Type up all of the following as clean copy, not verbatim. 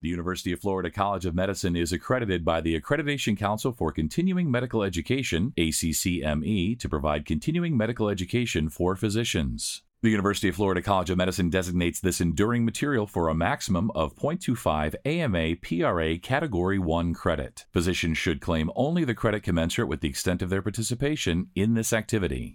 The University of Florida College of Medicine is accredited by the Accreditation Council for Continuing Medical Education, ACCME, to provide continuing medical education for physicians. The University of Florida College of Medicine designates this enduring material for a maximum of 0.25 AMA PRA Category 1 credit. Physicians should claim only the credit commensurate with the extent of their participation in this activity.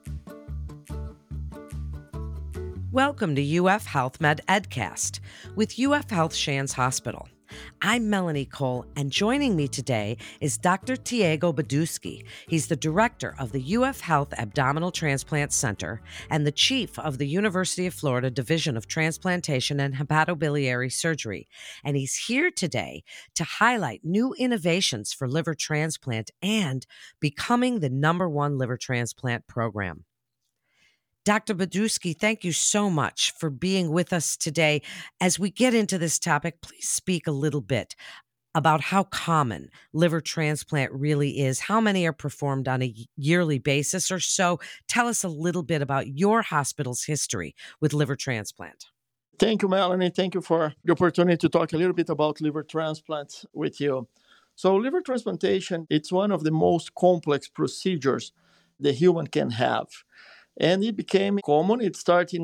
Welcome to UF Health Med EdCast with UF Health Shands Hospital. I'm Melanie Cole, and joining me today is Dr. Tiago Badusky. He's the director of the UF Health Abdominal Transplant Center and the chief of the University of Florida Division of Transplantation and Hepatobiliary Surgery. And he's here today to highlight new innovations for liver transplant and becoming the #1 liver transplant program. Dr. Badusky, thank you so much for being with us today. As we get into this topic, please speak a little bit about how common liver transplant really is. How many are performed on a yearly basis or so? Tell us a little bit about your hospital's history with liver transplant. Thank you, Melanie. Thank you for the opportunity to talk a little bit about liver transplant with you. So liver transplantation, it's one of the most complex procedures the human can have. And it became common. It started in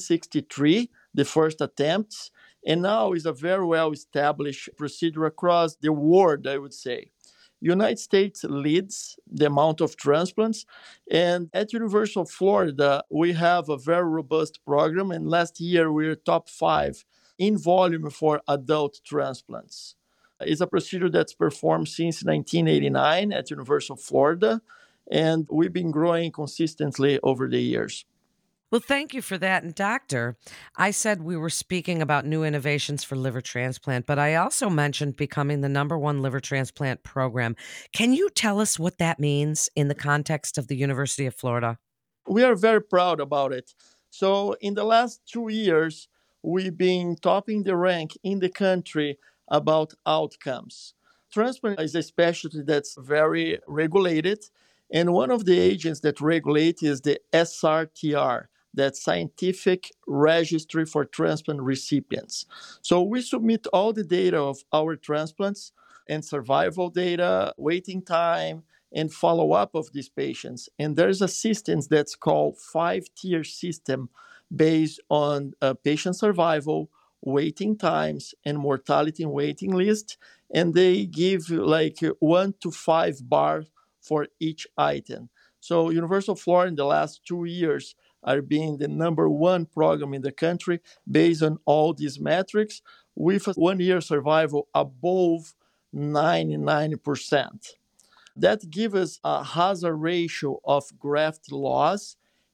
1963, the first attempts, and now is a very well-established procedure across the world, I would say. United States leads the amount of transplants, and at University of Florida, we have a very robust program, and last year we were top 5 in volume for adult transplants. It's a procedure that's performed since 1989 at University of Florida, and we've been growing consistently over the years. Well, thank you for that. And doctor, I said we were speaking about new innovations for liver transplant, but I also mentioned becoming the #1 liver transplant program. Can you tell us what that means in the context of the University of Florida? We are very proud about it. So in the last 2 years, we've been topping the rank in the country about outcomes. Transplant is a specialty that's very regulated. And one of the agents that regulate is the SRTR, that's Scientific Registry for Transplant Recipients. So we submit all the data of our transplants and survival data, waiting time, and follow-up of these patients. And there's a system that's called 5-tier system based on patient survival, waiting times, and mortality and waiting list. And they give like 1 to 5 bars for each item. So University of Florida in the last 2 years are being the #1 program in the country based on all these metrics with a 1-year survival above 99%. That gives us a hazard ratio of graft loss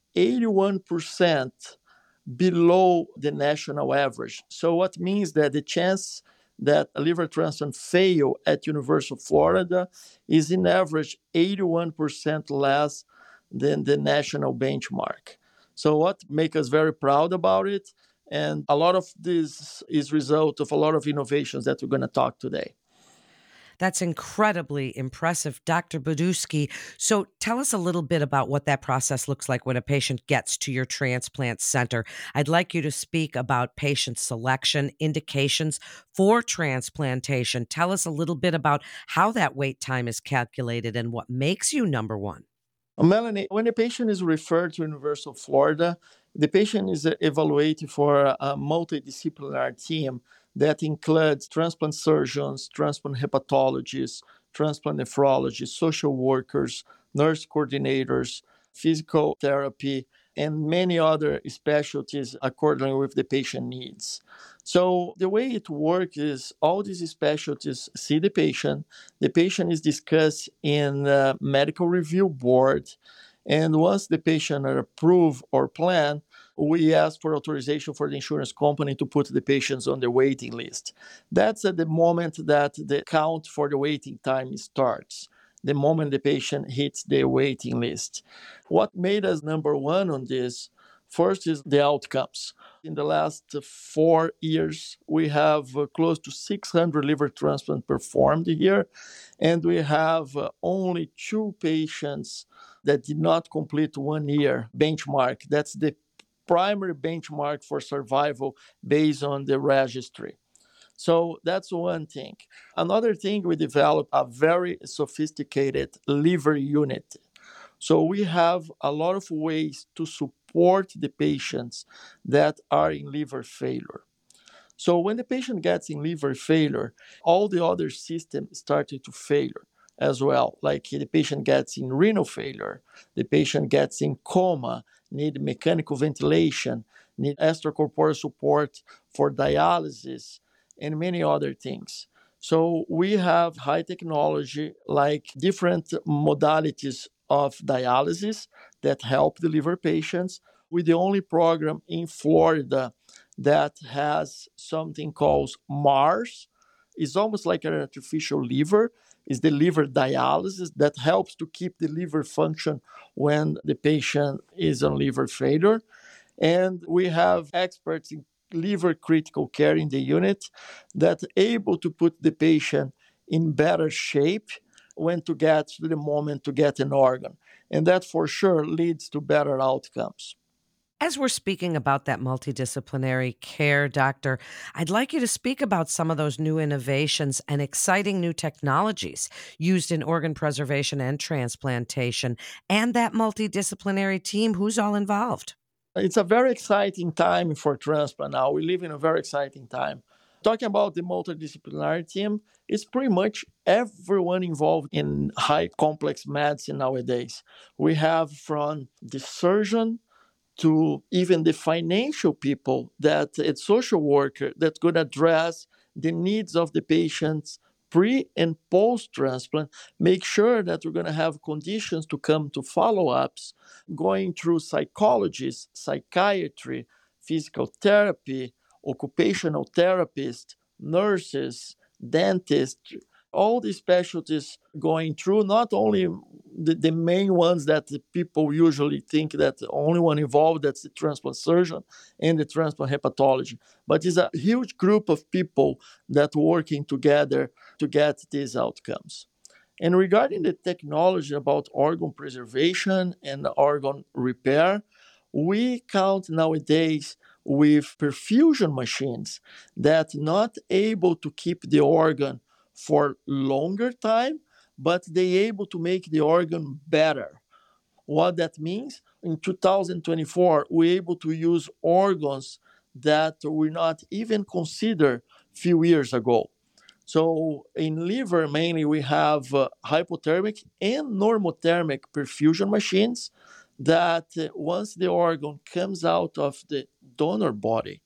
81% below the national average. So what means that the chance that a liver transplant fail at University of Florida is in average 81% less than the national benchmark. So what makes us very proud about it, and a lot of this is result of a lot of innovations that we're going to talk today. That's incredibly impressive, Dr. Badusky. So tell us a little bit about what that process looks like when a patient gets to your transplant center. I'd like you to speak about patient selection, indications for transplantation. Tell us a little bit about how that wait time is calculated and what makes you #1. Melanie, when a patient is referred to University of Florida, the patient is evaluated for a multidisciplinary team that includes transplant surgeons, transplant hepatologists, transplant nephrologists, social workers, nurse coordinators, physical therapy, and many other specialties according with the patient needs. So the way it works is all these specialties see the patient is discussed in the medical review board, and once the patient are approved or planned, we ask for authorization for the insurance company to put the patients on the waiting list. That's at the moment that the count for the waiting time starts, the moment the patient hits the waiting list. What made us #1 on this, first is the outcomes. In the last 4 years, we have close to 600 liver transplants performed here, and we have only 2 patients that did not complete 1 year benchmark. That's the primary benchmark for survival based on the registry. So that's one thing. Another thing, we developed a very sophisticated liver unit. So we have a lot of ways to support the patients that are in liver failure. So when the patient gets in liver failure, all the other systems started to fail as well. Like the patient gets in renal failure, the patient gets in coma, need mechanical ventilation, need extracorporeal support for dialysis, and many other things. So we have high technology, like different modalities of dialysis that help the liver patients. We're the only program in Florida that has something called MARS. It's almost like an artificial liver. It's the liver dialysis that helps to keep the liver function when the patient is on liver failure. And we have experts in liver critical care in the unit that are able to put the patient in better shape when to get to the moment to get an organ. And that for sure leads to better outcomes. As we're speaking about that multidisciplinary care, doctor, I'd like you to speak about some of those new innovations and exciting new technologies used in organ preservation and transplantation, and that multidisciplinary team. Who's all involved? It's a very exciting time for transplant now. We live in a very exciting time. Talking about the multidisciplinary team, it's pretty much everyone involved in high complex medicine nowadays. We have from the surgeon to even the financial people, that it's social worker that could address the needs of the patients pre and post transplant, make sure that we're going to have conditions to come to follow-ups, going through psychologists, psychiatry, physical therapy, occupational therapists, nurses, dentists, all these specialties going through, not only the main ones that the people usually think that the only one involved, that's the transplant surgeon and the transplant hepatology, but it's a huge group of people that working together to get these outcomes. And regarding the technology about organ preservation and organ repair, we count nowadays with perfusion machines that not able to keep the organ for longer time, but they able to make the organ better. What that means, in 2024, we're able to use organs that were not even considered a few years ago. So in liver, mainly we have hypothermic and normothermic perfusion machines that once the organ comes out of the donor body,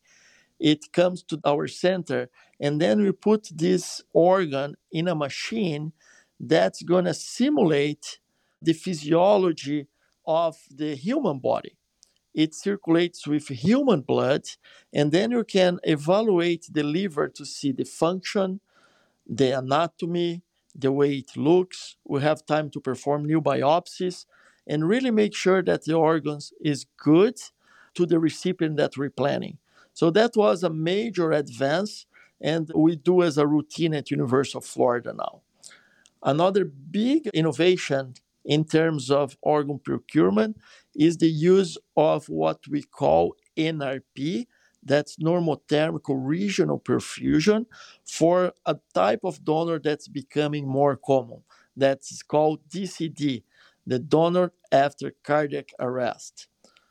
it comes to our center, and then we put this organ in a machine that's going to simulate the physiology of the human body. It circulates with human blood, and then you can evaluate the liver to see the function, the anatomy, the way it looks. We have time to perform new biopsies and really make sure that the organs is good to the recipient that we're planning. So that was a major advance, and we do as a routine at University of Florida now. Another big innovation in terms of organ procurement is the use of what we call NRP, that's normothermic regional perfusion, for a type of donor that's becoming more common. That's called DCD, the donor after cardiac arrest.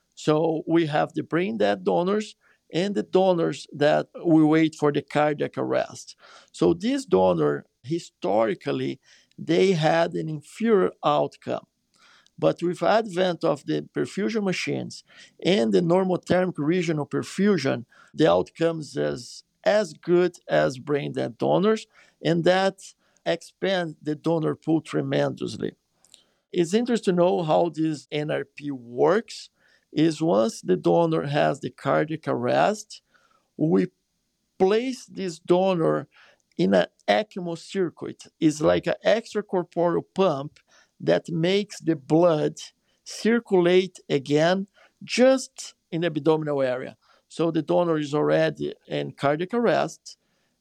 So we have the brain dead donors and the donors that we wait for the cardiac arrest. So this donor, historically, they had an inferior outcome. But with advent of the perfusion machines and the normothermic regional perfusion, the outcomes is as good as brain dead donors, and that expands the donor pool tremendously. It's interesting to know how this NRP works. Is once the donor has the cardiac arrest, we place this donor in an ECMO circuit. It's like an extracorporeal pump that makes the blood circulate again just in the abdominal area. So the donor is already in cardiac arrest,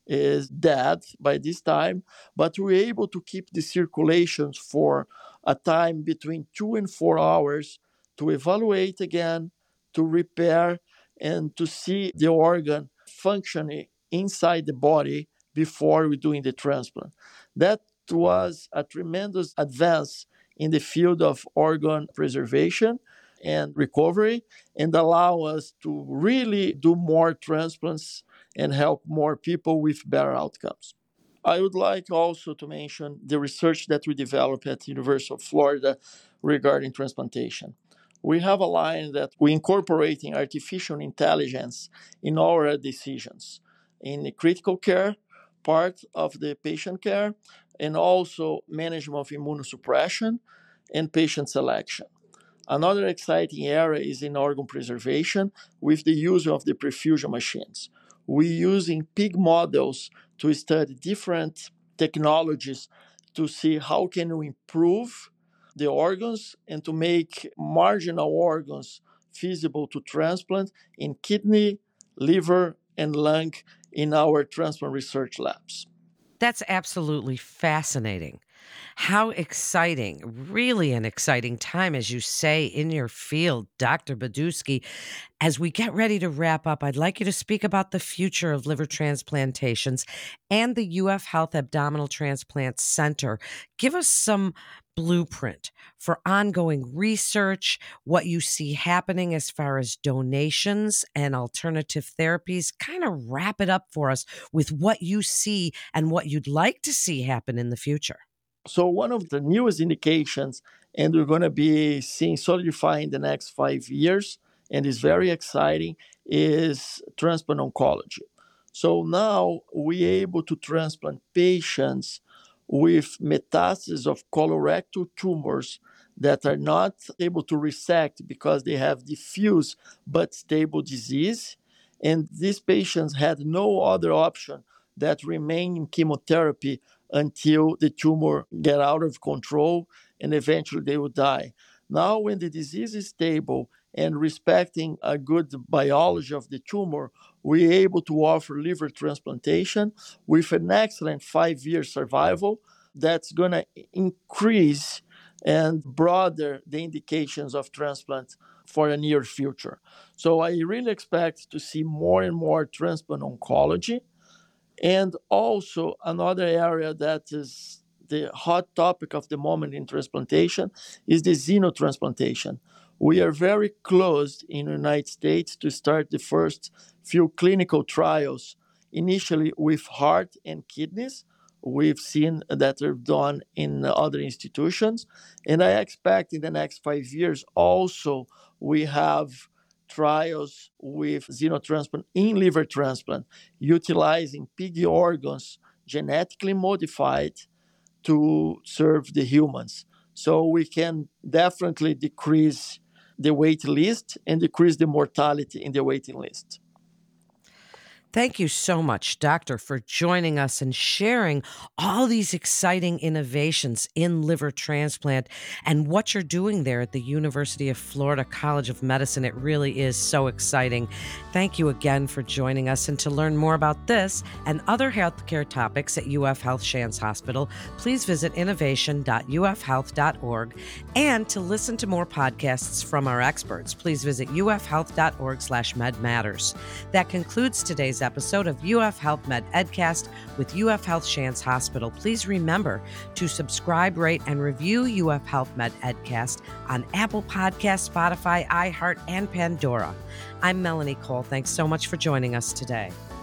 is dead by this time, but we're able to keep the circulations for a time between 2 and 4 hours to evaluate again, to repair, and to see the organ functioning inside the body before we're doing the transplant. That was a tremendous advance in the field of organ preservation and recovery, and allow us to really do more transplants and help more people with better outcomes. I would like also to mention the research that we developed at the University of Florida regarding transplantation. We have a line that we're incorporating artificial intelligence in our decisions in the critical care part of the patient care, and also management of immunosuppression and patient selection. Another exciting area is in organ preservation with the use of the perfusion machines. We're using pig models to study different technologies to see how can we improve the organs and to make marginal organs feasible to transplant in kidney, liver, and lung in our transplant research labs. That's absolutely fascinating. How exciting, really an exciting time, as you say, in your field, Dr. Badusky. As we get ready to wrap up, I'd like you to speak about the future of liver transplantations and the UF Health Abdominal Transplant Center. Give us some blueprint for ongoing research, what you see happening as far as donations and alternative therapies. Kind of wrap it up for us with what you see and what you'd like to see happen in the future. So one of the newest indications, and we're going to be seeing solidify in the next 5 years, and is very exciting, is transplant oncology. So now we're able to transplant patients with metastases of colorectal tumors that are not able to resect because they have diffuse but stable disease. And these patients had no other option that remain in chemotherapy until the tumor get out of control and eventually they will die. Now, when the disease is stable and respecting a good biology of the tumor, we're able to offer liver transplantation with an excellent 5-year survival that's going to increase and broaden the indications of transplant for a near future. So I really expect to see more and more transplant oncology. And also another area that is the hot topic of the moment in transplantation is the xenotransplantation. We are very close in the United States to start the first few clinical trials, initially with heart and kidneys. We've seen that they're done in other institutions. And I expect in the next 5 years also we have trials with xenotransplant in liver transplant, utilizing pig organs genetically modified to serve the humans. So we can definitely decrease the wait list and decrease the mortality in the waiting list. Thank you so much, Doctor, for joining us and sharing all these exciting innovations in liver transplant and what you're doing there at the University of Florida College of Medicine. It really is so exciting. Thank you again for joining us. And to learn more about this and other healthcare topics at UF Health Shands Hospital, please visit innovation.ufhealth.org. And to listen to more podcasts from our experts, please visit ufhealth.org/medmatters. That concludes today's episode of UF Health Med Edcast with UF Health Shands Hospital. Please remember to subscribe, rate, and review UF Health Med Edcast on Apple Podcasts, Spotify, iHeart, and Pandora. I'm Melanie Cole. Thanks so much for joining us today.